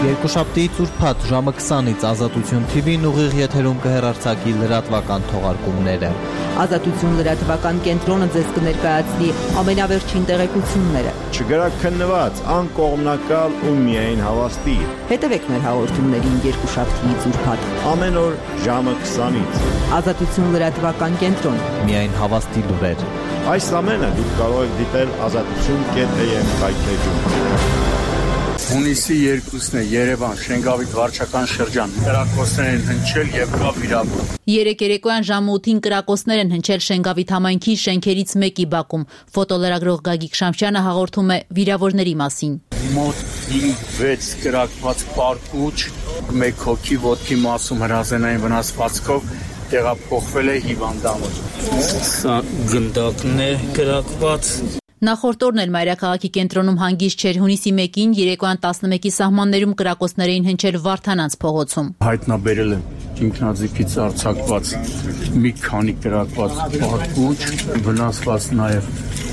Երկուշաբթիից ուրբաթ ժամը 20-ից Ազատություն TV-ն ուղիղ եթերում կհեռարձակի լրատվական թողարկումները։ Ազատություն լրատվական կենտրոնը ձեզ կներկայացնի ամենավերջին տեղեկությունները։ Չգրաքննված, անկողմնակալ ու միայն հավաստի։ Հետևեք մեր հաղորդումներին երկուշաբթիից ուրբաթ Ամեն օր ժամը 20-ից։ Ազատություն լրատվական կենտրոն։ Միայն հավաստի լուրեր։ Այս ամենը դուք կարող եք դիտել azatutun.am կայքեջում։ Հունիսի 2-ն է Երևան, Շենգավիթ վարչական շրջան, կրակոցներ են հնչել եւ կա վիրավոր։ Երեկ երեկոյան ժամը 8-ին կրակոցներ են հնչել Շենգավիթ համայնքի շենքերից մեկի բակում։ Ֆոտոլրագրող Գագիկ Շամշյանը հաղորդում է վիրավորների մասին։ Մոտ 5-6 կրակված պարկուճ, 1 հոգի ոտքի մասում հրազենային վնասվածքով տեղափոխվել է հիվանդանոց։ Սա գնդակն է կրակված։ Նախորդ օրն էլ Մայրաքաղաքի կենտրոնում հանգիստ չէր։ Հունիսի 1-ին երեկոյան 11-ի սահմաններում կրակոցներ էին հնչել Վարդանանց փողոցում։ Հայտնաբերել են ինքնաձիգից արձակված մի քանի կրակված պարկուճ, վնասված նաև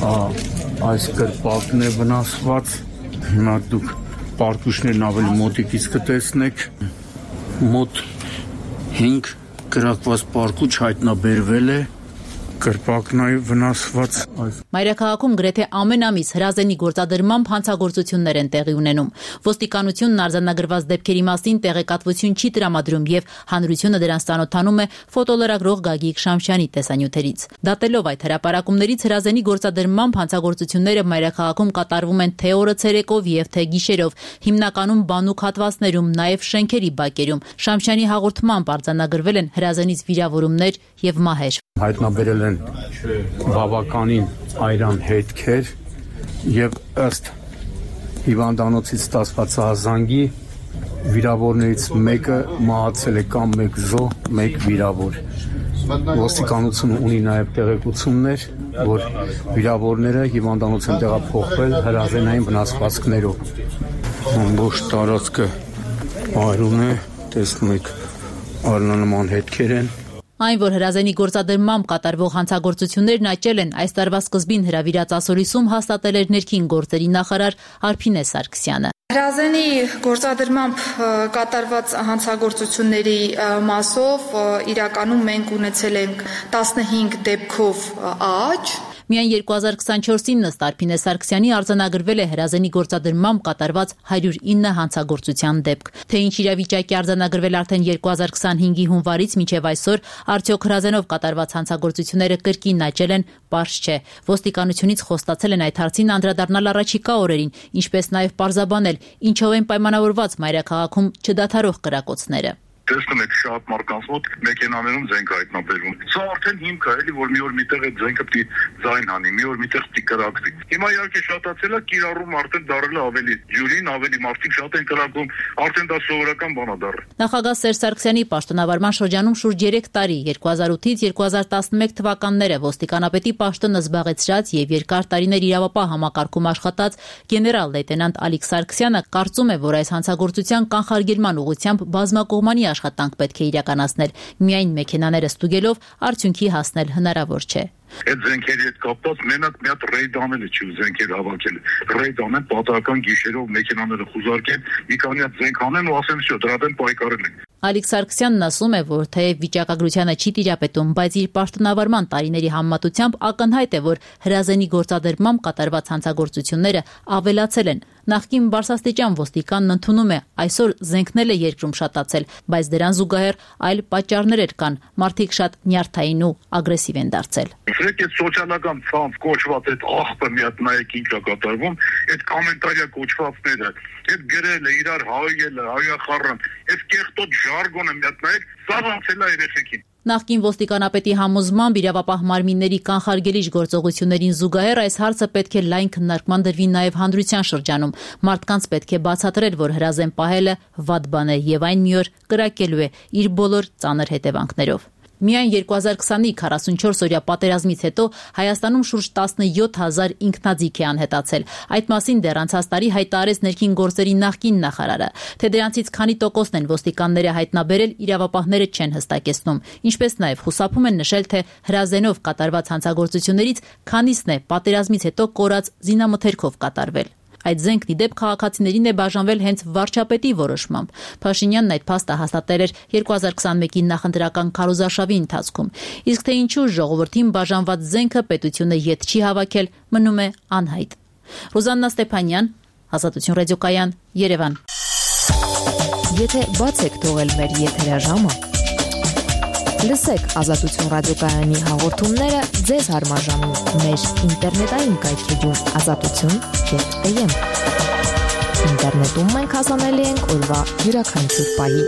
այս կրպակն է վնասված։ Հիմա դուք պարկուճներն ավելի մոտիկից կտեսնեք։ Մոտ 5 կրակված պարկուճ հայտնաբերվել է։ Կրպակնայի վնասված։ Մայրաքաղաքում գրեթե ամեն ամիս հրազենի գործադրմամբ հանցագործություններ են տեղի ունենում։ Ոստիկանությունն արձանագրված դեպքերի մասին տեղեկատվություն չի տրամադրում եւ հանրությունը դրանց ծանոթանում է ֆոտոլրագրող Գագիկ Շամշյանի տեսանյութերից։ Դատելով այդ հրապարակումներից հրազենի գործադրմամբ հանցագործությունները Մայրաքաղաքում կատարվում են թե օրը ցերեկով եւ թե գիշերով, հիմնականում բանուկ հատվածներում, նաեւ շենքերի բակերում։ Շամշյանի հաղորդմամբ արձանագրվել են հրազենից վիրավորումներ եւ մահեր։ Հայտնաբերել են բավականին այրան հետքեր եւ ըստ հիվանդանոցից ստացված ահազանգի վիրավորներից մեկը մահացել է կամ 1 զոհ, 1 վիրավոր։ Ոստիկանությունը ունի նաեւ տեղեկություններ, որ վիրավորները հիվանդանոց են տեղափոխվել հրազենային վնասվածքներով։ Ամբողջ տարածքը այրուն է, տեսնում եք, արնանման հետքեր են։ Այն, որ հրազենի գործադրմամբ կատարվող հանցագործություններն աճել են, այս տարվա սկզբին հրավիրած ասորիսում հաստատել էր ներքին գործերի նախարար Արփինե Սարգսյանը։ Հրազենի գործադրմամբ կատարված հանցագործությունների մասով իրականում մենք ունեցել ենք 15 դեպքով աճ։ Միայն 2024-ին ըստ Արփինե Սարգսյանի արձանագրվել է հրազենի գործադրմամբ կատարված 109 հանցագործության դեպք։ Թե ինչ իրավիճակի արձանագրվել արդեն 2025-ի հունվարից մինչև այսօր, արդյոք հրազենով կատարված հանցագործությունները կրկին աճել են, պարզ չէ։ Ոստիկանությունից խոստացել են այդ հարցին անդրադառնալ առաջիկա օրերին, ինչպես նաև պարզաբանել, ինչով են պայմանավորված Մայրաքաղաքում չդադարող կրակոցները։ Տեսնում եք շատ մարդկանց մոտ մեքենաներում զենք հայտնաբերվում։ Սա արդեն հիմք է, էլի, որ մի օր միտեղ այդ զենքը պիտի ձայն հանի, մի օր միտեղ պիտի կրակվի։ Հիմա իհարկե շատացել է, կիրառում արդեն դարել է ավելի ջուրին, ավելի մարդիկ շատ են կրակում, արդեն դա սովորական բան է դառել։ Նախագահ Սերժ Սարգսյանի պաշտոնավարման շրջանում շուրջ 3 տարի 2008-ից 2011 թվականները ոստիկանապետի պաշտոնը զբաղեցրած եւ երկար տարիներ իրավապահ համակարգում աշխատած գեներալ լեյտենանտ Ալիկ Սարգսյանը կարծում է, որ այս հանցագործության կանխարգելման ուղղությամբ բազմակողմանի աշխատանք պետք է իրականացնել։ Միայն մեքենաները ստուգելով արդյունքի հասնել հնարավոր չէ։ Այդ զենքերի հետ կապված մենակ մի հատ ռեյդ անել է, չի զենքեր հավաքել։ Ռեյդ անեն, պատահական գիշերով մեքենաները խուզարկեն, մի քանի հատ զենք անեն ու ասեն, «Շո, դրա դեմ պայքարել ենք»։ Ալիկ Սարգսյանն ասում է, որ թեև վիճակագրությանը չի տիրապետում, բայց իր պաշտոնավարման տարիների համեմատությամբ ակնհայտ է, որ հրազենի գործադրմամբ կատարված հանցագործությունները ավելացել են։ Նախկին բարձրաստիճան ոստիկանն ընդունում է, այսօր զենքն էլ է երկրում շատացել, բայց դրան զուգահեռ այլ պատճառներ կան, մարդիկ շատ նյարդային ու ագրեսիվ են դարձել։ Այդ սոցիալական ցանց կոչված այդ աղբը մի հատ նայեք ինչ է կատարվում, այդ կոմենտարիա կոչվածները, այդ գրելը, իրար հայելը, հայախառն, այդ կեղտոտ ժարգոնը մի հատ նայեք, սա ոնց է երեխեքին։ Նախկին ոստիկանապետի համոզմամբ իրավապահ մարմինների կանխարգելիչ գործողություններին զուգահեռ այս հարցը պետք է լայն քննարկման դրվի նաև հանրության շրջանում։ Մարդկանց պետք է բացատրել, որ հրազեն պահելը վատ բան է եւ այն մի օր կրակելու է իր բոլոր ծանր հետևանքներով։ Միայն 2020-ի 44-օրյա պատերազմից հետո Հայաստանում շուրջ 17,000 ինքնաձիգ է անհետացել։ Այդ մասին դեռ անցած տարի հայտարարեց ներքին գործերի նախկին նախարարը։ Թե դրանցից քանի տոկոսն են ոստիկանները հայտնաբերել, իրավապահները չեն հստակեցնում։ Ինչպես նաև խուսափում են նշել, թե հրազենով կատարված հանցագործություններից քանիսն է պատերազմից հետո կորած զինամթերքով կատարվել։ Այդ զենքն ի դեպ քաղաքացիներին է բաժանվել հենց վարչապետի որոշմամբ։ Փաշինյանն այդ փաստը հաստատել էր 2021-ի նախընտրական քարոզարշավի ընթացքում։ Իսկ թե ինչու ժողովրդին բաժանված զենքը պետությունը ետ չի հավաքել, մնում է անհայտ։ Ռուզաննա Ստեփանյան, Ազատություն ռադիոկայան, Երևան։ Եթե բաց եք թողել մեր եթերաժամը, լսեք Ազատություն ռադիոկայանի հաղորդումները ձեզ հարմարժամում մեր ինտերնետային կայքեջում azatutun.am։ Ինտերնետում մենք հասանելի ենք օրվա յուրաքանչյուր պահի։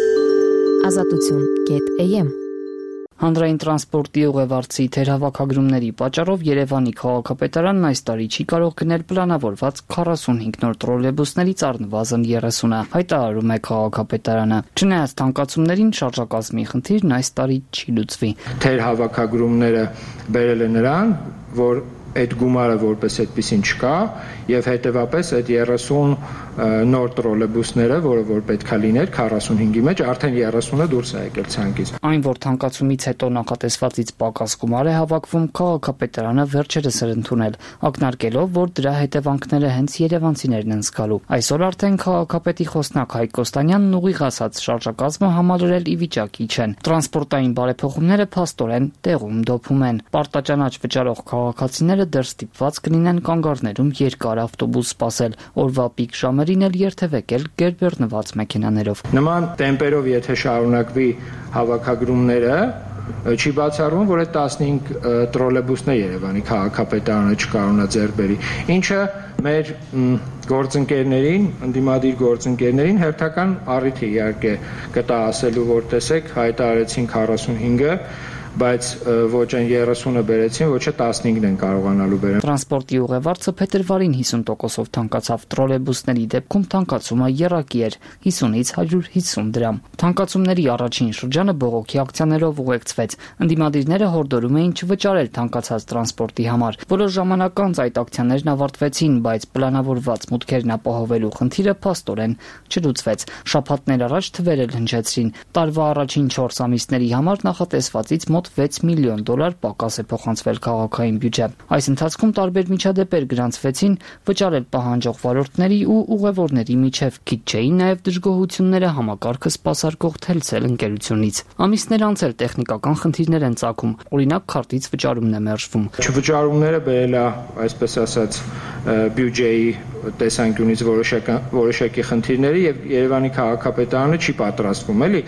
azatutun.am։ Հանրային տրանսպորտի ուղևորցի թերհավաքագրումների պատճառով Երևանի քաղաքապետարանն այս տարի չի կարող գնել պլանավորված 45 նոր տրոլեյբուսներից առնվազն 30-ը, հայտարարում է քաղաքապետարանը։ Չնայած թանկացումներին, շարժակազմի խնդիրն այս տարի չի լուծվի։ Թերհավաքագրումները բերել է նրան, որ այդ գումարը որպես այդպեսին չկա եւ հետեւապես այդ 30 նոր տրոլեյբուսները, որը որ պետքա լիներ 45-ի մեջ, արդեն 30-ը դուրս է եկել ցանկից։ Այն, որ թանկացումից հետո նախատեսվածից պակաս գումար է հավաքվում, քաղաքապետարանը վերջերս էր ընդունել, ակնարկելով, որ դրա հետևանքները հենց երևանցիներն են զգալու։ Այսօր արդեն քաղաքապետի խոսնակ Հայկ Կոստանյանն ուղիղ ասած շարժակազմը համալրել ի վիճակի չեն։ Տրանսպորտային բարեփոխումները փաստորեն տեղում դոփում են։ Պարտաճանաչ վճարող քաղաքացիները դեռ ստիպված կլինեն կանգառներում երկար ավտոբուս սպասել, օրվա պիկ ժամերին էլ երթևեկել գերբեռնված մեքենաներով։ Նման տեմպերով եթե շարունակվի հավաքագրումները, չի բացառվում, որ այդ 15 տրոլեյբուսներ Երևանի քաղաքապետարանը չկարողանա ձեռք բերի, ինչը մեր գործընկերներին, ընդդիմադիր գործընկերներին հերթական առիթ է իհարկե կտա ասելու, որ տեսեք, հայտարարեցին 45-ը, բայց ոչ այն 30-ը բերեցին, ոչ 15-ն են կարողանալու բերել։ Տրանսպորտի ուղևորցը փետրվարին 50%-ով թանկացավ, տրոլեյբուսների դեպքում թանկացումը եռակի էր 50-ից 150 դրամ։ Թանկացումների առաջին շրջանը բողոքի ակցիաներով ուղեկցվեց։ Ընդդիմադիրները հորդորում էին չվճարել թանկացած տրանսպորտի համար։ Որոշ ժամանակ անց այդ ակցիաներն ավարտվեցին, բայց պլանավորված մուտքերն ապահովելու խնդիրը փաստորեն չլուծվեց։ Շաբաթներ առաջ թվեր էլ հնչեցրին։ Տարվա առաջին 4 ամիսների համար նախատեսվածից մոտ $6 միլիոն պակաս է փոխանցվել քաղաքային բյուջե։ Այս ընթացքում տարբեր միջադեպեր գրանցվեցին վճարել պահանջող վարորդների ու ուղևորների միջև։ Քիչ չէին նաև դժգոհությունները համակարգը սպասարկող Telcel ընկերությունից։ Ամիսներ անց էլ տեխնիկական խնդիրներ են ծագում, օրինակ քարտից վճարումն է մերժվում։ Չվճարումները բերել է, այսպես ասած, բյուջեի տեսանկյունից որոշակի խնդիրների եւ Երևանի քաղաքապետարանը չի պատրաստվում էլի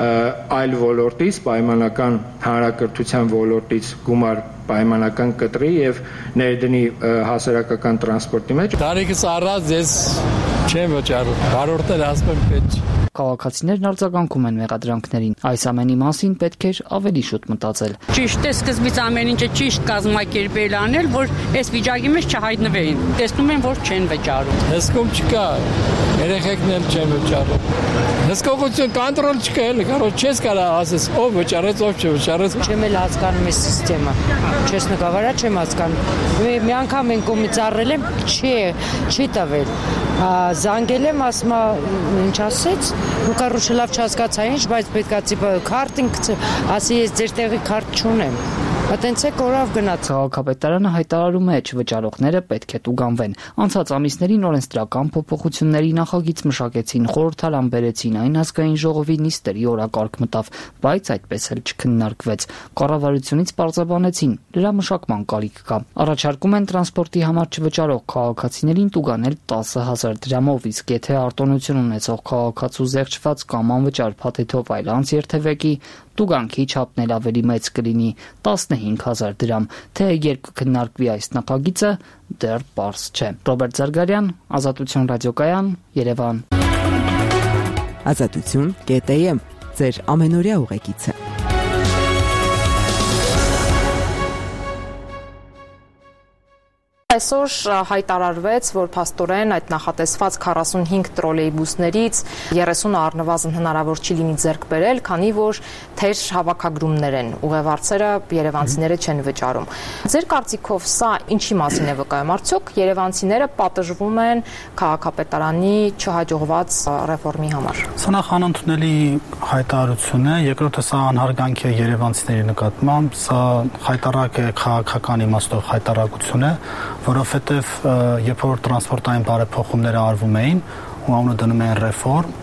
այլ ոլորտից պայմանական հանրակրթության ոլորտից գումար պայմանական կտրի եւ ներդնի հասարակական տրանսպորտի մեջ։ Տարիքս առած ես չեմ վճարում, վարորդները ասում են պետք չի։ Քաղաքացիներն արձագանքում են մեղադրանքներին։ Այս ամենի մասին պետք էր ավելի շուտ մտածել։ Ճիշտ է սկզբից ամեն ինչը ճիշտ կազմակերպել անել, որ այս վիճակի մեջ չհայտնվեին։ Տեսնում են, որ չեն վճարում։ Հսկում չկա, երեխեքն էլ չեն վճարում։ Հսկողություն կոնտրոլ չկա, էլի, կարող չես կարող ասես, ով վճարեց, ով չվճարեց։ Չեմ էլ հասկանում այս համակարգը։ Չեզնկավարա չեմ հասկանում։ Մի անգամ են կողմից առել եմ, չի տվել։ Զանգել եմ, ասում ինչ ասեց, ու կարուշը լավ չհասկացա ինչ, բայց պետքա քարտին ասի ես ձեր տեղի քարտ չունեմ։ Այտենց է կորավ գնաց։ Քաղաքապետարանը հայտարարում է չվճարողները պետք է տուգանվեն։ Անցած ամիսներին օրենսդրական փոփոխությունների նախագիծ մշակեցին, խորհրդարան բերեցին, այն ազգային ժողովի նիստերի օրակարգ մտավ, բայց այդպես էլ չքննարկվեց։ Կառավարությունից պարզաբանեցին, դրա մշակման կարիք կա։ Առաջարկում են տրանսպորտի համար չվճարող քաղաքացիներին տուգանել 10,000 դրամով, իսկ եթե արտոնություն ունեցող քաղաքացու զեղչված կամ անվճար փաթեթով այլ անց երթևեկի, տուգանքի չափն էլ ավելի մեծ կլինի 15,000 դրամ։ Թե երբ կքննարկվի այս նախագիծը, դեռ պարզ չէ։ Ռոբերտ Զարգարյան, Ազատություն ռադիոկայան, Երևան։ Azatutun.am ձեր ամենօրյա ուղեկիցը։ Այսօր հայտարարվեց, որ փաստորեն այդ նախատեսված 45 տրոլեյբուսներից 30-ը առնվազն հնարավոր չի լինի ձեռք բերել, քանի որ թեր հավաքագրումներ են, ուղևորцերը երևանցիները չեն վճարում։ Ձեր կարծիքով սա ինչի մասին է վկայում, արդյոք երևանցիները պատժվում են քաղաքապետարանի չհաջողված ռեֆորմի համար։ Սա նախ անընդունելի հայտարարություն է, երկրորդը սա անհարգանք է երևանցիների նկատմամբ, սա հայտարարակ է քաղաքական իմաստով հայտարարություն է, որովհետև երբ որ տրանսպորտային բարեփոխումները արվում էին ու անունը դնում էին ռեֆորմ,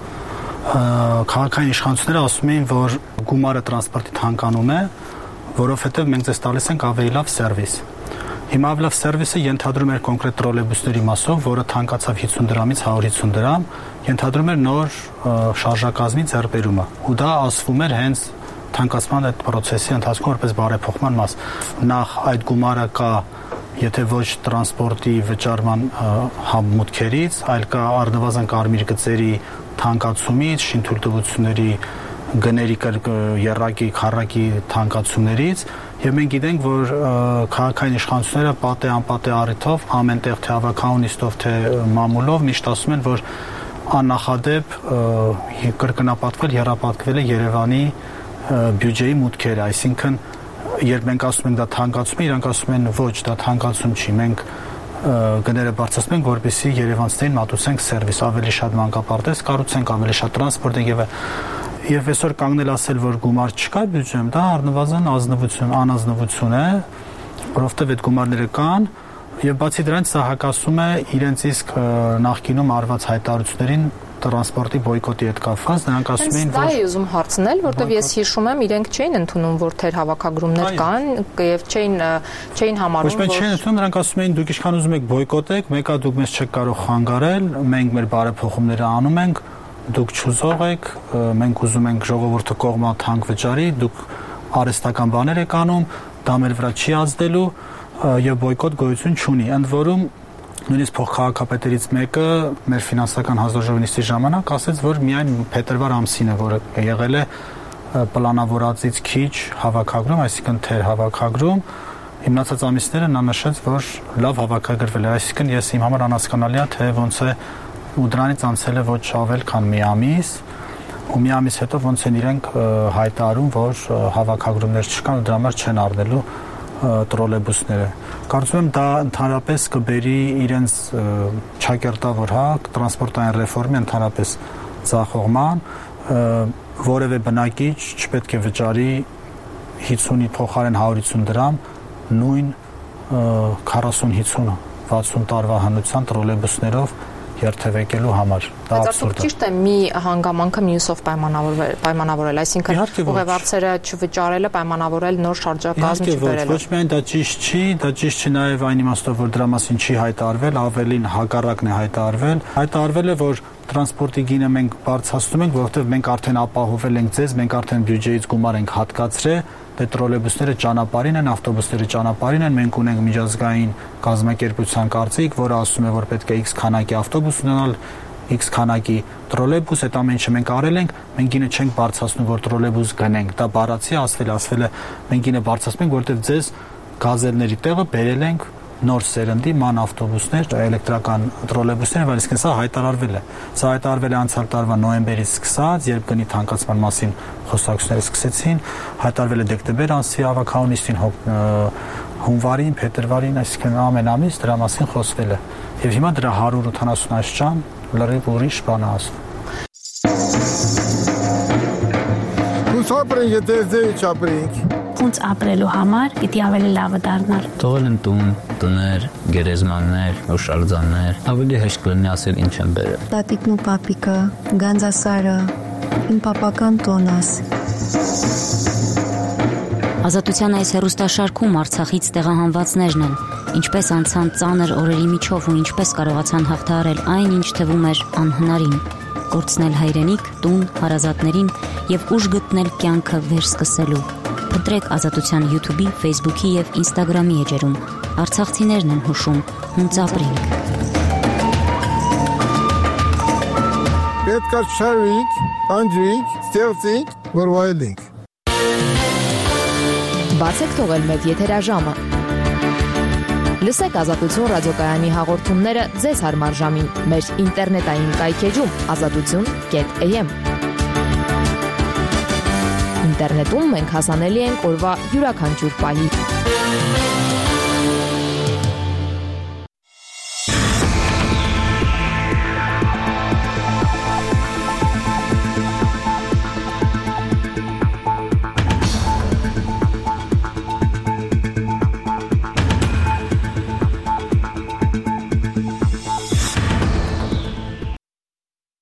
քաղաքային իշխանությունները ասում էին, որ գումարը տրանսպորտի թանկանում է, որովհետև մենք ձեզ տալիս ենք ավելի լավ սերվիս։ Հիմա ավելի լավ սերվիսը ենթադրում էր կոնկրետ տրոլեյբուսների մասով, որը թանկացավ 50 դրամից 150 դրամ, ենթադրում էր նոր շարժակազմի ձեռբերումը։ Ու դա ասվում էր հենց թանկացման այդ process-ի ընթացքում որպես բարեփոխման մաս։ Նախ այդ գումարը կա, եթե ոչ տրանսպորտի վճարման մուտքերից, այլ կա առնվազն կարմիր գծերի թանկացումից, շինթույլտվությունների գների երրակի, քառակի թանկացումներից, եւ մենք գիտենք, որ քաղաքային իշխանությունները պատե անպատե առիթով ամենտեղ թե հավաքանունիստով թե մամուլով միշտ ասում են, որ աննախադեպ կրկնապատկվել, եռապատկվել է Երևանի բյուջեի մուտքերը, այսինքն երբ մենք ասում ենք դա թանկացում է, իրանք ասում են ոչ, դա թանկացում չի, մենք գները բարձրացնում ենք, որպեսզի երևանցիներին մատուցենք սերվիս, ավելի շատ մանկապարտեզ կառուցենք, ավելի շատ տրանսպորտ եւ այսօր կանգնել ասել, որ գումար չկա բյուջեում, դա առնվազն անազնվություն է, որովհետեւ այդ գումարները կան եւ բացի դրանից սա հակասում է իրենց իսկ նախկինում արված հայտարարություններին տրանսպորտի բոյկոտի հետ կապված, նրանք ասում էին, որ դա է ուզում հարցնել, որտեվ ես հիշում եմ, իրենք չէին ընդունում, որ թեր հավաքագրումներ կան եւ չէին համարում, որ ոչ չէին ընդունում, նրանք ասում էին, դուք ինչքան ուզում եք բոյկոտեք, մեկը դուք մեզ չեք կարող խանգարել, մենք մեր բարեփոխումները անում ենք, դուք չուզող եք, մենք ուզում ենք ժողովուրդը կողմա թանկ վճարի, դուք արհեստական բաներ եք անում, դա մեր վրա չի ազդելու եւ բոյկոտ գոյություն չունի։ Ընդ որում նույնիսկ փոխքաղաքապետերից մեկը մեր ֆինանսական հանձնաժողովի նիստի ժամանակ ասաց, որ միայն փետրվար ամսին է, որը եղել է պլանավորածից քիչ հավաքագրում, այսինքն թեր հավաքագրում, հիմնացած ամիսները նա նշեց, որ լավ հավաքագրվել է, այսինքն ես իմ համար անհասկանալի է, թե ոնց է ու դրանից անցել է ոչ ավել, քան մի ամիս, ու մի ամիս հետո ոնց են իրենք հայտարարում, որ հավաքագրումներ չկան ու դրա համար չեն առնելու տրոլեյբուսները։ Կարծում եմ դա ընդհանրապես կբերի իրենց ճակերտավոր տրանսպորտային ռեֆորմի ընդհանրապես ձախողման, որևէ բնակիչ չպետք է վճարի 50-ի փոխարեն 150 դրամ նույն 40-50, 60 տարվա հնության տրոլեյբուսներով երթևեկելու համար։ Դա աբսուրդ է։ Ճիշտ է մի հանգամանքը մյուսով պայմանավորել, այսինքն ուղևորները չվճարելը պայմանավորել նոր շարժակազմ չբերելը։ Ոչ միայն դա ճիշտ չի, նաև այն իմաստով, որ դրա մասին չի հայտարարվել, ավելին հակառակն է հայտարարվել։ Հայտարարվել է, որ տրանսպորտի գինը մենք բարձրացնում ենք, որովհետև մենք արդեն ապահովել ենք ձեզ, մենք արդեն բյուջեից գումար ենք հատկացրել, դե տրոլեյբուսները ճանապարհին են, ավտոբուսները ճանապարհին են, մենք ունենք միջազգային կազմակերպության կարծիք, որը ասում է, որ պետք է X քանակի ավտոբուս ունենալ, X քանակի տրոլեյբուս, այդ ամեն ինչը մենք արել ենք, մենք գինը չենք բարձրացնում, որ տրոլեյբուս գնենք, դա բառացի ասվել է, մենք գինը բարձրացնում ենք, որովհետև ձեզ գազելների տեղը բերել ենք նոր սերնդի ման ավտոբուսներ, էլեկտրական տրոլեյբուսներ, այսինքն սա հայտարարվել է։ Սա հայտարարվել է անցյալ տարվա նոյեմբերից սկսած, երբ գնի թանկացման մասին խոսակցությունները սկսեցին, հայտարարվել է դեկտեմբեր ամսի հավաքանունիստին, հունվարին, փետրվարին, այսինքն ամեն ամիս դրա մասին խոսվել է։ Եվ հիմա դրա 180 աշճան լրիվ ուրիշ բան է ասում։ Ոնց ապրենք, եթե ձեր չապրենք։ Ոնց ապրելու համար պիտի ավելի լավը դառնալ։ Թողել են տուն, տներ, գերեզմաններ, հուշարձաններ, ավելի հեշտ կլինի ասել ինչ են բերել։ Տատիկն ու պապիկը, Գանձասարը, իմ պապական տոնաս։ Ազատության այս հեռուստաշարքում Արցախից տեղահանվածներն են, ինչպես անցան ծանր օրերի միջով ու ինչպես կարողացան հաղթահարել այն, ինչ թվում էր անհնարին, կորցնել հայրենիք, տուն, հարազատներին եւ ուժ գտնել կյանքը վերսկսելու։ Փնտրեք Ազատության YouTube-ի, Facebook-ի եւ Instagram-ի էջերում։ Արցախցիներն են հուշում, հունց ապրենք։ Պետք է շարվենք, անջրենք, ստեղծենք, որ վայելենք։ Բացեք թողել մեր եթերաժամը։ Լսեք Ազատություն ռադիոկայանի հաղորդումները ձեզ հարմար ժամին մեր ինտերնետային կայքեջում azatutun.am։ Ինտերնետում մենք հասանելի ենք օրվա յուրաքանչյուր պահի։